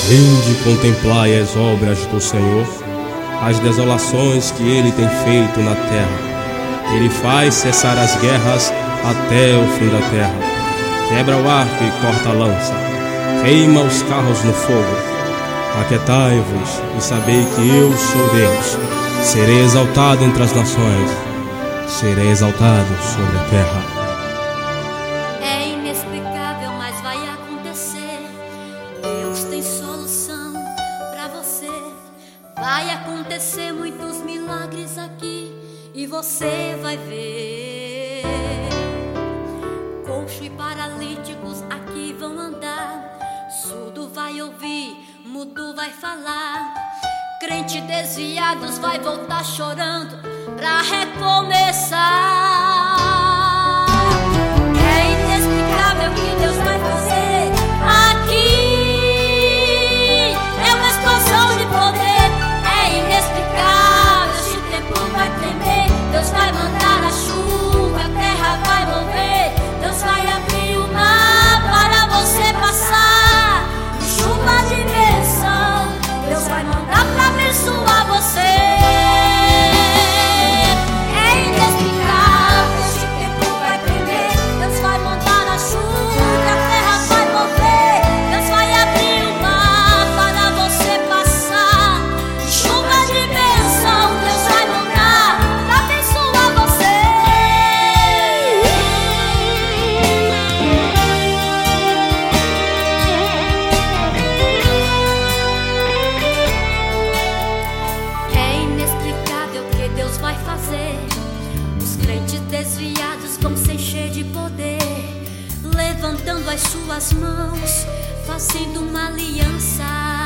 Vinde contemplai as obras do Senhor, as desolações que Ele tem feito na terra. Ele faz cessar as guerras até o fim da terra. Quebra o arco e corta a lança, queima os carros no fogo. Aquietai-vos e sabei que eu sou Deus. Serei exaltado entre as nações, serei exaltado sobre a terra. É inexplicável, mas vai acontecer. Deus tem solução pra você. Vai acontecer muitos milagres aqui e você vai ver. Coxo e paralíticos aqui vão andar, surdo vai ouvir, mudo vai falar. Crente desviados vai voltar chorando pra recomeçar. É inexplicável o que Deus vai fazer aqui. É uma explosão de poder. É inexplicável, este templo vai tremer. Deus vai mandar a chuva, a terra vai mover. Deus vai abrir o mar para você passar. Chuva de bênção, Deus vai mandar pra abençoar você. É inexplicável, este tempo vai tremer. Deus vai mandar a chuva, a terra vai mover. Deus vai abrir o mar para você passar. Chuva de bênção, Deus vai mandar pra abençoar você. É inexplicável o que Deus vai fazer. Os crentes desviados vão se encher de poder, levantando as suas mãos, fazendo uma aliança.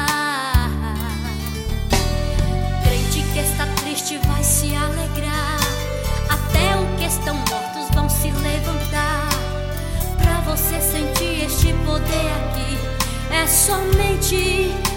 Crente que está triste vai se alegrar, até os que estão mortos vão se levantar. Pra você sentir este poder aqui, é somente